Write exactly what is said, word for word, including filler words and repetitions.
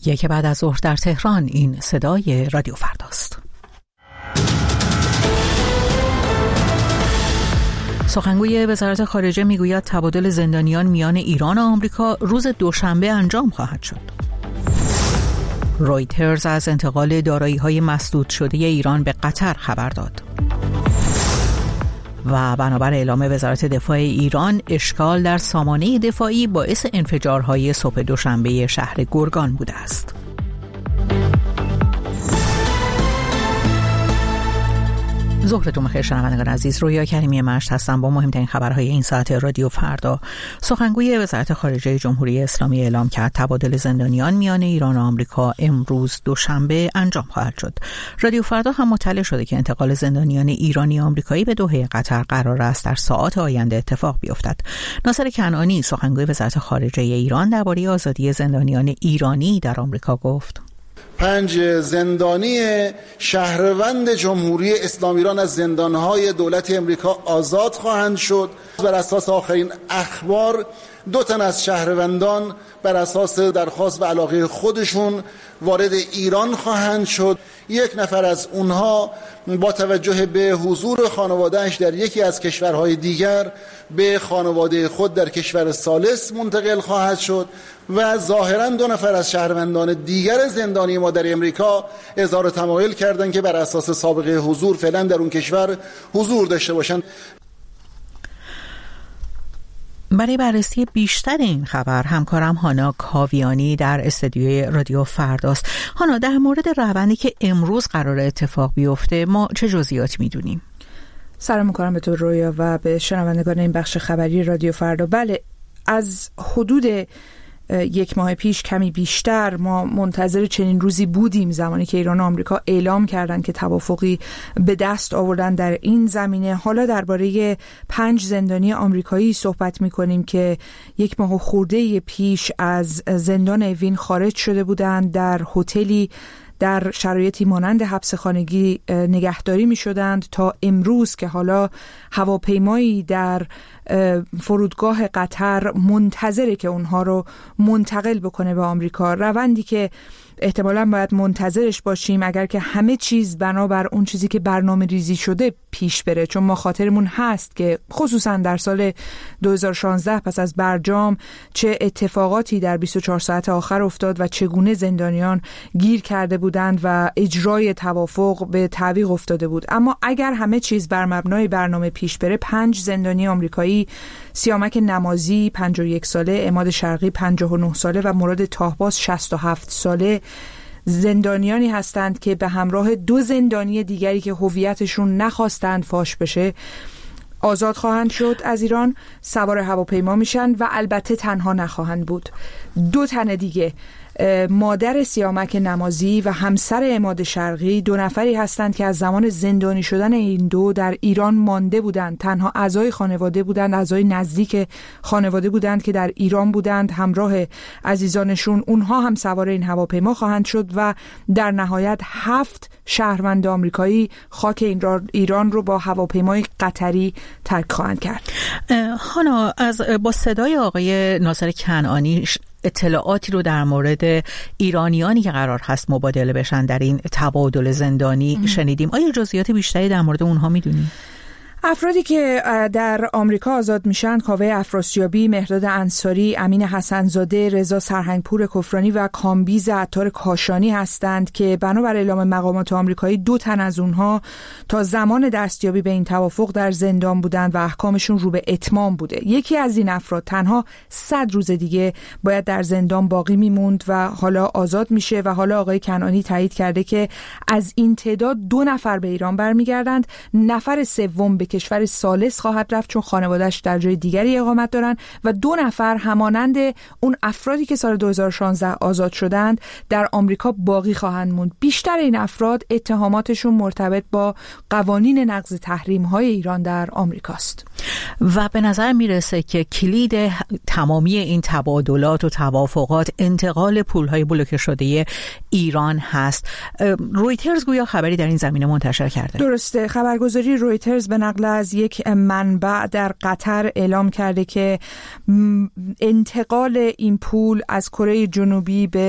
یک بعد از ظهر در تهران. این صدای رادیو فرداست. سخنگوی وزارت خارجه میگوید تبادل زندانیان میان ایران و آمریکا روز دوشنبه انجام خواهد شد. رویترز از انتقال دارایی‌های مسدود شده ایران به قطر خبر داد. و بنابر اعلام وزارت دفاع ایران، اشکال در سامانه دفاعی باعث انفجارهای صبح دوشنبه شهر گرگان بوده است. ظهرتون بخیر شنوندگان عزیز، رویا کریمی مشت هستم با مهمترین خبرهای این ساعت رادیو فردا. سخنگوی وزارت خارجه جمهوری اسلامی اعلام کرد تبادل زندانیان میان ایران و آمریکا امروز دوشنبه انجام خواهد شد. رادیو فردا هم مطلع شده که انتقال زندانیان ایرانی آمریکایی به دوحه قطر قرار است در ساعات آینده اتفاق بیفتد. ناصر کنعانی سخنگوی وزارت خارجه ایران درباره آزادی زندانیان ایرانی در آمریکا گفت: پنج زندانی شهروند جمهوری اسلامی ایران از زندانهای دولت امریکا آزاد خواهند شد. بر اساس آخرین اخبار دو تن از شهروندان بر اساس درخواست و علاقه خودشون وارد ایران خواهند شد. یک نفر از اونها با توجه به حضور خانواده‌اش در یکی از کشورهای دیگر به خانواده خود در کشور ثالث منتقل خواهد شد و ظاهراً دو نفر از شهروندان دیگر زندانی ما در امریکا اظهار تمایل کردند که بر اساس سابقه حضور فعلا در اون کشور حضور داشته باشند. برای بررسی بیشتر این خبر همکارم هانا کاویانی در استودیوی رادیو فرداست. هانا، در مورد روندی که امروز قرار اتفاق بیفته ما چه جزئیاتی میدونیم؟ سلام می‌کنم به تو رویا و به شنوندگان این بخش خبری رادیو فردا. بله، از حدود یک ماه پیش کمی بیشتر ما منتظر چنین روزی بودیم، زمانی که ایران و آمریکا اعلام کردند که توافقی به دست آوردن در این زمینه. حالا درباره پنج زندانی آمریکایی صحبت می‌کنیم که یک ماه خورده پیش از زندان اوین خارج شده بودند، در هتلی در شرایطی مانند حبس خانگی نگهداری می شدند تا امروز که حالا هواپیمایی در فرودگاه قطر منتظره که اونها رو منتقل بکنه به آمریکا. روندی که احتمالاً باید منتظرش باشیم اگر که همه چیز بنابر اون چیزی که برنامه ریزی شده پیش بره، چون ما خاطرمون هست که خصوصاً در سال دو هزار و شانزده پس از برجام چه اتفاقاتی در بیست و چهار ساعت آخر افتاد و چگونه زندانیان گیر کرده بودند و اجرای توافق به تعویق افتاده بود. اما اگر همه چیز بر مبنای برنامه پیش بره، پنج زندانی آمریکایی، سیامک نمازی پنجاه و یک ساله، عماد شرقی پنجاه و نه ساله و مراد تاهباز شصت و هفت ساله زندانیانی هستند که به همراه دو زندانی دیگری که هویتشون نخواستند فاش بشه آزاد خواهند شد از ایران، سوار هواپیما میشن و البته تنها نخواهند بود. دو تن دیگه، مادر سیامک نمازی و همسر عماد شرقی، دو نفری هستند که از زمان زندانی شدن این دو در ایران مانده بودند. تنها اعضای خانواده بودند، اعضای نزدیک خانواده بودند که در ایران بودند همراه عزیزانشون. اونها هم سوار این هواپیما خواهند شد و در نهایت هفت شهروند آمریکایی خاک ایران رو با هواپیمای قطری ترک خواهند کرد. هانا، از با صدای آقای ناصر کنعانی اطلاعاتی رو در مورد ایرانیانی که قرار هست مبادله بشن در این تبادل زندانی ام. شنیدیم. آیا جزئیات بیشتری در مورد اونها میدونیم؟ افرادی که در آمریکا آزاد میشن کاوه افراسیابی، مهرداد انصاری، امین حسن‌زاده، رضا سرهنگپور کفرانی و کامبیز عطار کاشانی هستند که بنابر اعلام مقامات آمریکایی دو تن از اونها تا زمان دستیابی به این توافق در زندان بودند و احکامشون رو به اتمام بوده. یکی از این افراد تنها صد روز دیگه باید در زندان باقی میموند و حالا آزاد میشه و حالا آقای کنعانی تایید کرده که از این تعداد دو نفر به ایران برمیگردند، نفر سوم به کشور ثالث خواهد رفت چون خانواده‌اش در جای دیگری اقامت دارن و دو نفر همانند اون افرادی که سال دو هزار و شانزده آزاد شدند در آمریکا باقی خواهند موند. بیشتر این افراد اتهاماتشون مرتبط با قوانین نقض تحریم‌های ایران در آمریکاست و به نظر میرسه که کلید تمامی این تبادلات و توافقات انتقال پول‌های بلوکه شده ایران هست. رویترز گویا خبری در این زمینه منتشر کرده. درسته، خبرگزاری رویترز به نقل از یک منبع در قطر اعلام کرده که انتقال این پول از کره جنوبی به